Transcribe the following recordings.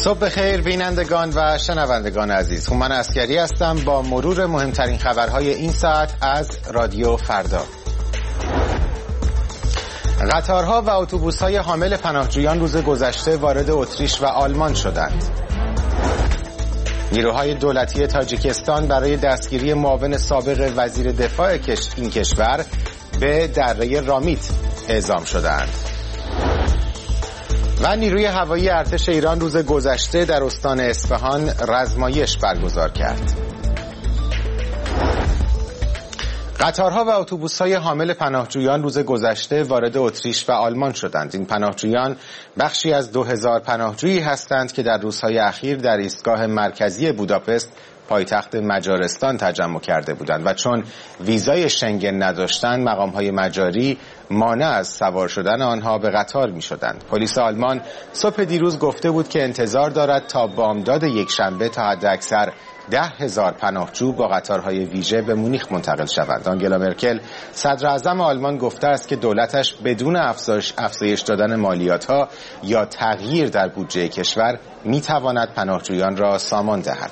صبح بخیر بینندگان و شنوندگان عزیز. هومن عسگری هستم با مرور مهمترین خبرهای این ساعت از رادیو فردا. قطارها و اتوبوس‌های حامل پناهجویان روز گذشته وارد اتریش و آلمان شدند. نیروهای دولتی تاجیکستان برای دستگیری معاون سابق وزیر دفاع این کشور به دره رامیت اعزام شدند. و نیروی هوایی ارتش ایران روز گذشته در استان اصفهان رزمایش برگزار کرد. قطارها و اتوبوس‌های حامل پناهجویان روز گذشته وارد اتریش و آلمان شدند. این پناهجویان بخشی از 2000 پناهجویی هستند که در روزهای اخیر در ایستگاه مرکزی بوداپست پایتخت مجارستان تجمع کرده بودند و چون ویزای شنگن نداشتند مقام‌های مجاری مانع از سوار شدن آنها به قطار می‌شدند. پلیس آلمان صبح دیروز گفته بود که انتظار دارد تا بامداد یکشنبه تا حداکثر 10,000 پناهجو با قطارهای ویژه به مونیخ منتقل شوند. آنگلا مرکل صدر اعظم آلمان گفته است که دولتش بدون افزایش دادن مالیات‌ها یا تغییر در بودجه کشور می‌تواند پناهجویان را سامان دهد.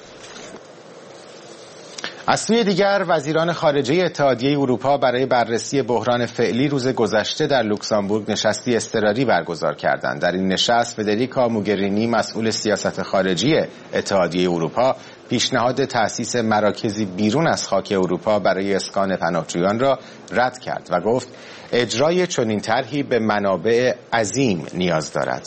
از سوی دیگر وزیران خارجه اتحادیه اروپا برای بررسی بحران فعلی روز گذشته در لوکزامبورگ نشستی اضطراری برگزار کردند. در این نشست فدریکا موگرینی مسئول سیاست خارجی اتحادیه اروپا پیشنهاد تأسیس مراکزی بیرون از خاک اروپا برای اسکان پناهجویان را رد کرد و گفت اجرای چنین طرحی به منابع عظیم نیاز دارد.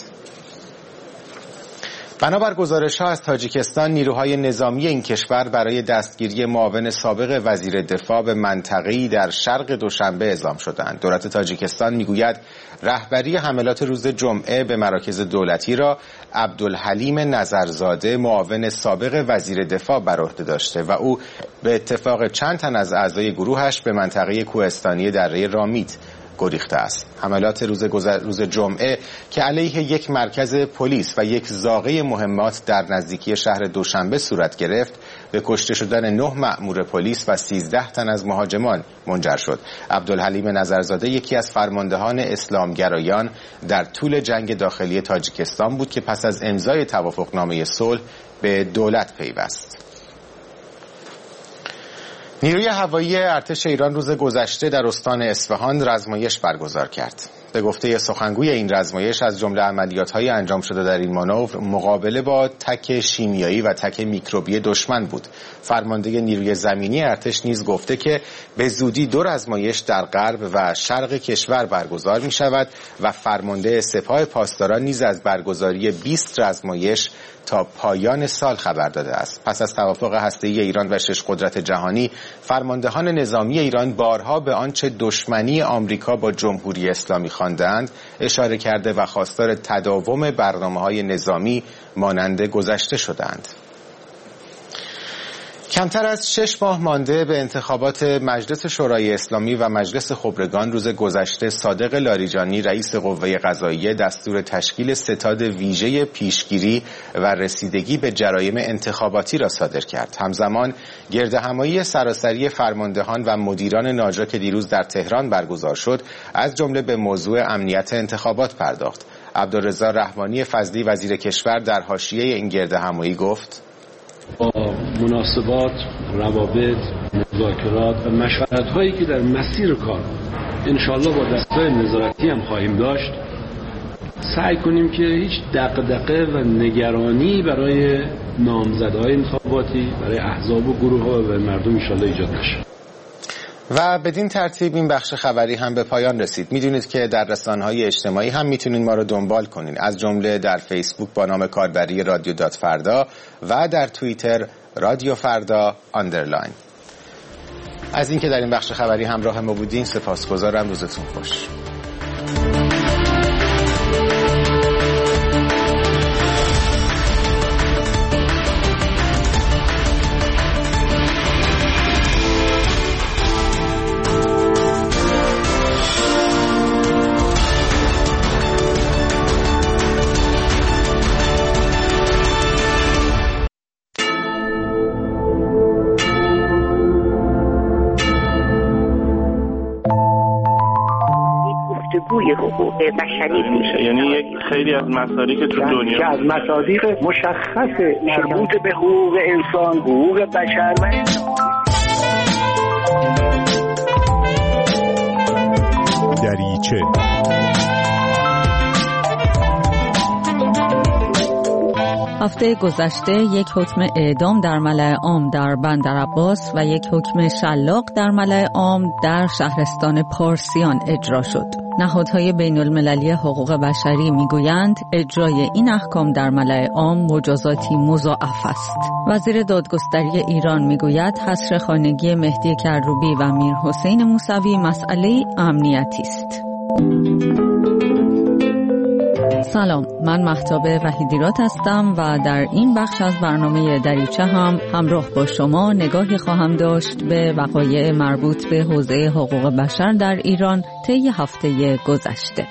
بنابر گزارش‌ها از تاجیکستان نیروهای نظامی این کشور برای دستگیری معاون سابق وزیر دفاع به منطقه‌ای در شرق دوشنبه اعزام شدند. دولت تاجیکستان میگوید رهبری حملات روز جمعه به مراکز دولتی را عبدالحلیم نظرزاده معاون سابق وزیر دفاع بر عهده داشته و او به اتفاق چند تن از اعضای گروهش به منطقه کوهستانی دره رامیت گریخته است. حملات روز جمعه که علیه یک مرکز پلیس و یک زاغه مهمات در نزدیکی شهر دوشنبه صورت گرفت به کشته شدن 9 مأمور پلیس و 13 تن از مهاجمان منجر شد. عبدالحلیم نظرزاده یکی از فرماندهان اسلامگرایان در طول جنگ داخلی تاجیکستان بود که پس از امضای توافقنامه صلح به دولت پیوست. نیروی هوایی ارتش ایران روز گذشته در استان اصفهان رزمایش برگزار کرد. به گفته سخنگوی این رزمایش از جمله عملیات‌های انجام شده در این مانور مقابله با تک شیمیایی و تک میکروبی دشمن بود. فرمانده نیروی زمینی ارتش نیز گفته که به زودی 2 رزمایش در غرب و شرق کشور برگزار می‌شود و فرمانده سپاه پاسداران نیز از برگزاری 20 رزمایش تا پایان سال خبر داده است. پس از توافق هسته‌ای ایران و 6 قدرت جهانی، فرماندهان نظامی ایران بارها به آنچه دشمنی آمریکا با جمهوری اسلامی خواندند اشاره کرده و خواستار تداوم برنامه‌های نظامی مانند گذشته شدند. کمتر از 6 ماه مانده به انتخابات مجلس شورای اسلامی و مجلس خبرگان روز گذشته صادق لاریجانی رئیس قوه قضاییه دستور تشکیل ستاد ویژه پیشگیری و رسیدگی به جرایم انتخاباتی را صادر کرد. همزمان گردهمایی سراسری فرماندهان و مدیران ناجا که دیروز در تهران برگزار شد از جمله به موضوع امنیت انتخابات پرداخت. عبدالرضا رحمانی فضلی وزیر کشور در حاشیه این گردهمایی گفت با مناسبات، روابط، مذاکرات و مشورت‌هایی که در مسیر کار انشالله با دستگاه نظارتی هم خواهیم داشت سعی کنیم که هیچ دغدغه و نگرانی برای نامزدهای انتخاباتی برای احزاب و گروه‌ها و مردم انشالله ایجاد نشه. و بدین ترتیب این بخش خبری هم به پایان رسید. میدونید که در رسانه‌های اجتماعی هم میتونید ما رو دنبال کنین، از جمله در فیسبوک با نام کاربری رادیو دات فردا و در توییتر رادیو فردا آندرلاین. از اینکه در این بخش خبری همراه ما بودین سپاسگزارم. روزتون خوش. الگوی حقوق بشری میشه. یعنی خیلی از مصادیق تو دنیا که از مصادیق مشخص مربوط به حقوق انسان، حقوق بشر و دریچه. هفته گذشته یک حکم اعدام در ملأ عام در بندرعباس و یک حکم شلاق در ملأ عام در شهرستان پارسیان اجرا شد. نهادهای بین المللی حقوق بشری میگویند اجرای این احکام در ملأ عام مجازاتی مضاعف است. وزیر دادگستری ایران میگوید حصر خانگی مهدی کروبی و میر حسین موسوی مسئله امنیتی است. سلام، من مهتاب وحیدیرات هستم و در این بخش از برنامه دریچه هم همراه با شما نگاهی خواهم داشت به وقایع مربوط به حوزه حقوق بشر در ایران طی هفته گذشته.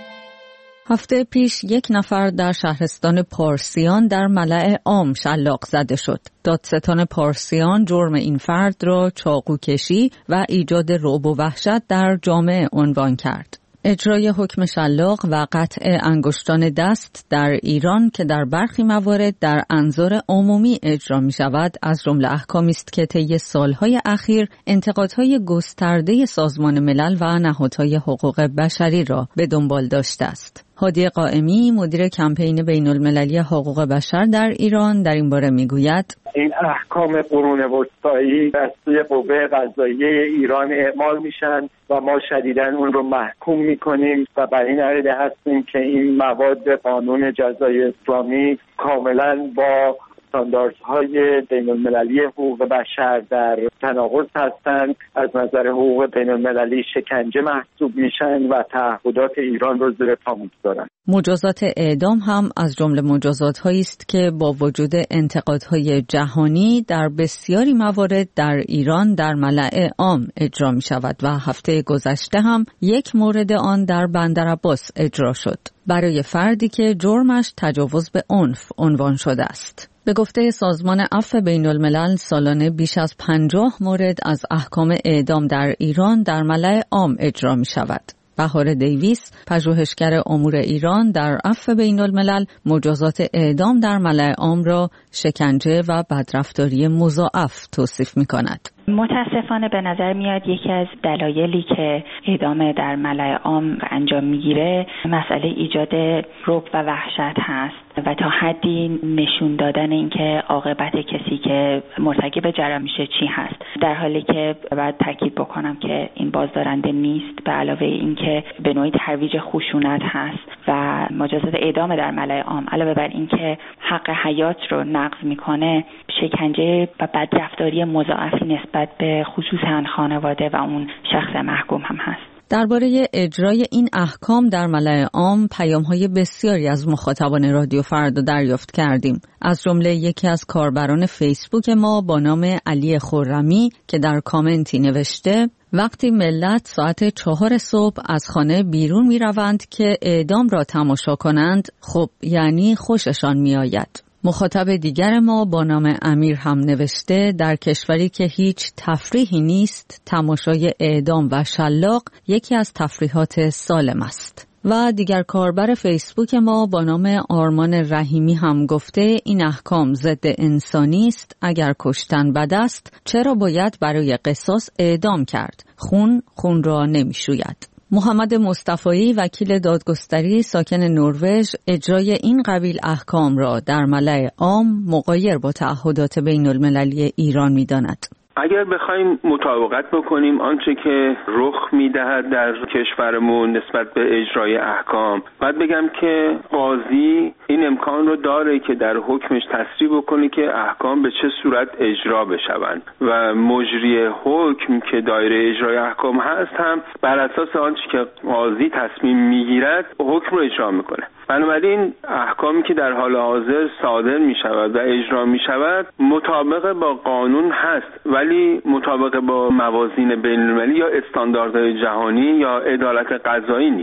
هفته پیش یک نفر در شهرستان پارسیان در ملأ عام شلاق زده شد. دادستان پارسیان جرم این فرد را چاقوکشی و ایجاد رعب و وحشت در جامعه عنوان کرد. اجرای حکم شلاق و قطع انگشتان دست در ایران که در برخی موارد در انظار عمومی اجرا می شود از جمله احکامی است که طی سالهای اخیر انتقادهای گسترده سازمان ملل و نهادهای حقوق بشری را به دنبال داشته است. هادی قائمی مدیر کمپین بین المللی حقوق بشر در ایران در این باره می گوید این احکام قرون وسطایی از سوی قوه قضاییه ایران اعمال میشن و ما شدیداً اون رو محکوم میکنیم و بر این عقیده هستیم که این مواد قانون جزای اسلامی کاملاً با استانداردهای بین المللی حقوق بشر در تناقض هستند، از نظر حقوق بین المللی شکنجه محسوب میشن و تعهدات ایران رو زیر پا میگذارن. مجازات اعدام هم از جمله مجازات‌هایی است که با وجود انتقادهای جهانی در بسیاری موارد در ایران در ملأ عام اجرا می‌شود و هفته گذشته هم یک مورد آن در بندرعباس اجرا شد برای فردی که جرمش تجاوز به عنف عنوان شده است. به گفته سازمان عفو بین الملل سالانه بیش از 50 مورد از احکام اعدام در ایران در ملأ عام اجرا می شود. بهار دیویس، پژوهشگر امور ایران در عفو بین الملل، مجازات اعدام در ملأ عام را شکنجه و بدرفتاری مضاعف توصیف می کند. متاسفانه به نظر میاد یکی از دلایلی که اعدام در ملأ عام انجام میگیره مسئله ایجاد رعب و وحشت هست و تا حدی نشون دادن اینکه عاقبت کسی که مرتکب جرم میشه چی هست، در حالی که باید تاکید بکنم که این بازدارنده نیست، به علاوه اینکه به نوعی ترویج خشونت هست و مجازات اعدام در ملأ عام علاوه بر اینکه حق حیات رو نقض میکنه، شکنجه و بدرفتاری مضاعفی نسبت به خصوصا خانواده و اون شخص محکوم هم هست. درباره اجرای این احکام در ملأ عام پیام‌های بسیاری از مخاطبان رادیو فردا دریافت کردیم. از جمله یکی از کاربران فیسبوک ما با نام علی خرمی که در کامنتی نوشته وقتی ملت ساعت 4 صبح از خانه بیرون می روند که اعدام را تماشا کنند، خب یعنی خوششان می آید. مخاطب دیگر ما با نام امیر هم نوشته در کشوری که هیچ تفریحی نیست، تماشای اعدام و شلاق یکی از تفریحات سالم است. و دیگر کاربر فیسبوک ما با نام آرمان رحیمی هم گفته این احکام ضد انسانی است، اگر کشتن بد است چرا باید برای قصاص اعدام کرد؟ خون را نمی‌شوید. محمد مصطفایی وکیل دادگستری ساکن نروژ اجرای این قبیل احکام را در ملأ عام مغایر با تعهدات بین المللی ایران می‌داند. اگر بخوایم مطابقت بکنیم آنچه که رخ میدهد در کشورمون نسبت به اجرای احکام، باید بگم که قاضی این امکان رو داره که در حکمش تصریح بکنه که احکام به چه صورت اجرا بشوند و مجری حکم که دایره اجرای احکام هست هم بر اساس آنچه که قاضی تصمیم میگیرد حکم رو اجرا میکنه. بنابراین احکامی که در حال حاضر صادر می شود و اجرا می شود مطابق با قانون هست، ولی مطابق با موازین بین المللی یا استانداردهای جهانی یا عدالت قضایی نیست.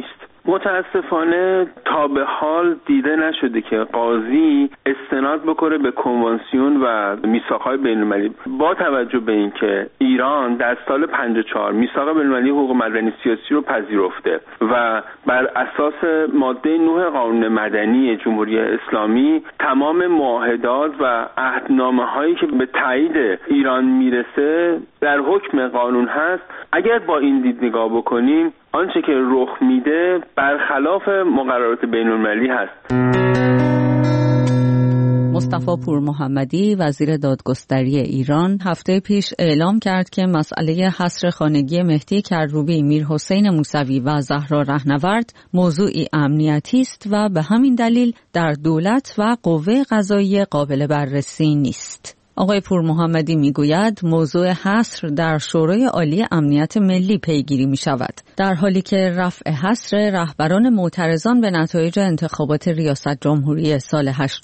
متاسفانه تا به حال دیده نشده که قاضی استناد بکنه به کنوانسیون و میثاق‌های بین‌المللی. با توجه به اینکه ایران در سال 54 میثاق بین‌المللی حقوق مدنی سیاسی رو پذیرفته و بر اساس ماده 9 قانون مدنی جمهوری اسلامی تمام معاهدات و عهدنامه‌هایی که به تایید ایران میرسه در حکم قانون هست، اگر با این دید نگاه بکنیم آنچه که رخ میده برخلاف مقررات بین‌المللی هست. مصطفی پور محمدی وزیر دادگستری ایران هفته پیش اعلام کرد که مسئله حصر خانگی مهدی کروبی، میرحسین موسوی و زهرا رهنورد موضوعی امنیتی است و به همین دلیل در دولت و قوه قضاییه قابل بررسی نیست. آقای پور محمدی میگوید موضوع حصر در شورای عالی امنیت ملی پیگیری می شود، در حالی که رفع حصر رهبران معترضان به نتایج انتخابات ریاست جمهوری سال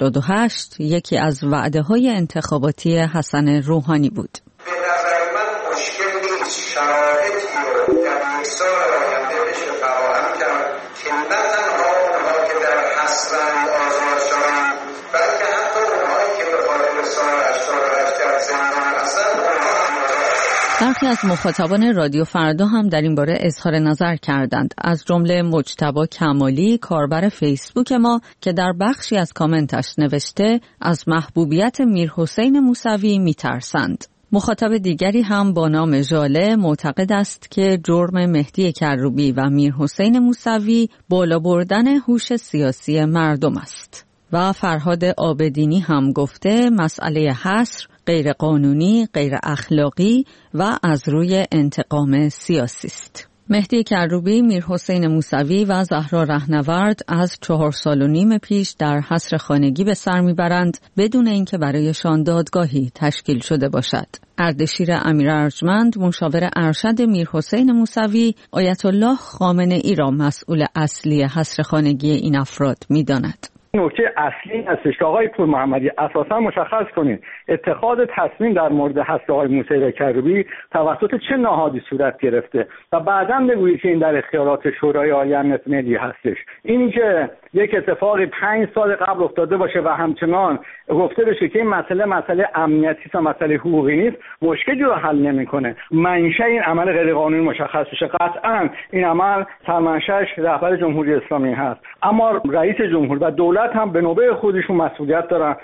88 یکی از وعده‌های انتخاباتی حسن روحانی بود. به نظر من مشکل نیست، شرایطی رو در یک سال آینده بشه فراهم کرد که نه تنها اونها که در حصرند آزاد شوند، بلکه حتی اونهایی که به خاطر سال 88 در زندان هستند اونها هم برخی از مخاطبان رادیو فردا هم در این باره اظهار نظر کردند، از جمله مجتبی کمالی کاربر فیسبوک ما که در بخشی از کامنتش نوشته از محبوبیت میرحسین موسوی میترسند. مخاطب دیگری هم با نام ژاله معتقد است که جرم مهدی کروبی و میرحسین موسوی بالا بردن هوش سیاسی مردم است. و فرهاد عابدینی هم گفته مسئله حصر غیر قانونی، غیر اخلاقی و از روی انتقام سیاسی است. مهدی کروبی، میرحسین موسوی و زهرا رهنورد از 4.5 سال پیش در حصر خانگی به سر میبرند بدون اینکه برایشان دادگاهی تشکیل شده باشد. اردشیر امیر ارجمند مشاور ارشد میرحسین موسوی آیت الله خامنه‌ای را مسئول اصلی حصر خانگی این افراد می‌داند. نکته اصلی هستش که آقای پور محمدی اساسا مشخص کنید اتخاذ تصمیم در مورد حصر آقای موسوی کروبی توسط چه نهادی صورت گرفته و بعداً بگویید که این در اختیارات شورای عالی امنیت ملی هستش. اینی که یک اتفاقی 5 سال قبل افتاده باشه و همچنان گفته بشه که این مسئله امنیتی و مسئله حقوقی نیست، مشکلی رو حل نمیکنه. منشأ این عمل غیر قانونی مشخص بشه. قطعاً این عمل سرمنشأش رهبر جمهوری اسلامی هست، اما رئیس جمهور و دولت هم به نوبه خودشون مسئولیت دارن.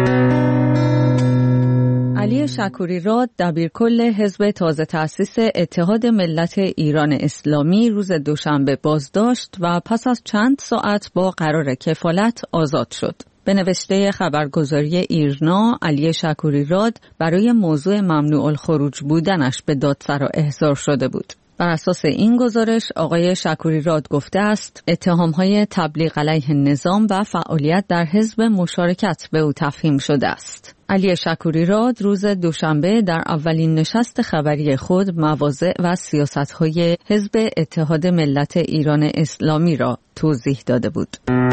علی شکوری‌راد دبیرکل حزب تازه تأسیس اتحاد ملت ایران اسلامی روز دوشنبه بازداشت و پس از چند ساعت با قرار کفالت آزاد شد. به نوشته خبرگزاری ایرنا، علی شکوری‌راد برای موضوع ممنوع الخروج بودنش به دادسرا احضار شده بود. بر اساس این گزارش آقای شکوری‌راد گفته است اتهام‌های تبلیغ علیه نظام و فعالیت در حزب مشارکت به او تفهیم شده است. علی شکوری‌راد روز دوشنبه در اولین نشست خبری خود مواضع و سیاست‌های حزب اتحاد ملت ایران اسلامی را توضیح داده بود.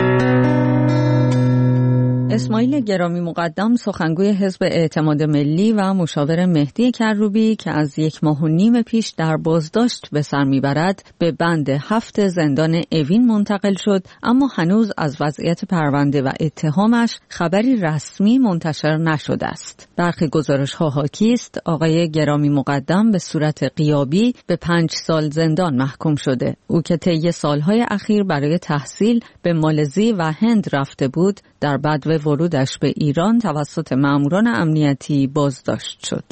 اسماعیل گرامی مقدم سخنگوی حزب اعتماد ملی و مشاور مهدی کروبی که از 1.5 ماه پیش در بازداشت به سر میبرد به بند 7 زندان اوین منتقل شد، اما هنوز از وضعیت پرونده و اتهامش خبری رسمی منتشر نشده است. برخی گزارش‌ها حاکی است آقای گرامی مقدم به صورت غیابی به 5 سال زندان محکوم شده. او که طی سالهای اخیر برای تحصیل به مالزی و هند رفته بود، در بدو ورودش به ایران توسط ماموران امنیتی بازداشت شد.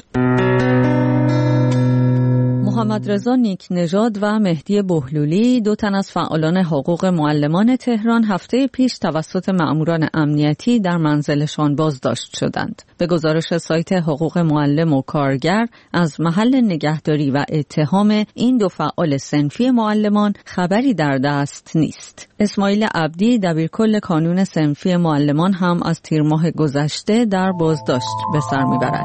محمد رضا نیکنژاد و مهدی بهلولی، 2 تن از فعالان حقوق معلمان تهران، هفته پیش توسط ماموران امنیتی در منزلشان بازداشت شدند. به گزارش سایت حقوق معلم و کارگر، از محل نگهداری و اتهام این 2 فعال صنفی معلمان خبری در دست نیست. اسماعیل عبدی دبیرکل کانون صنفی معلمان هم از تیر ماه گذشته در بازداشت به سر میبرد.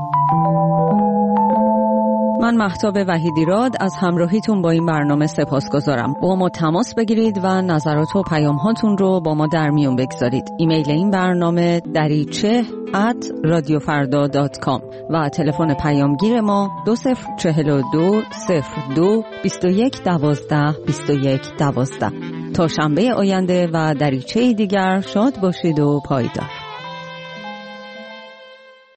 من مهتاب وحیدیراد از همراهیتون با این برنامه سپاسگزارم. با ما تماس بگیرید و نظرات و پیام هاتون رو با ما در میون بگذارید. ایمیل این برنامه dariche@radiofarda.com و تلفن پیامگیر ما 2042 02 21 12 21 12. تا شنبه آینده و دریچه دیگر شاد باشید و پایدار.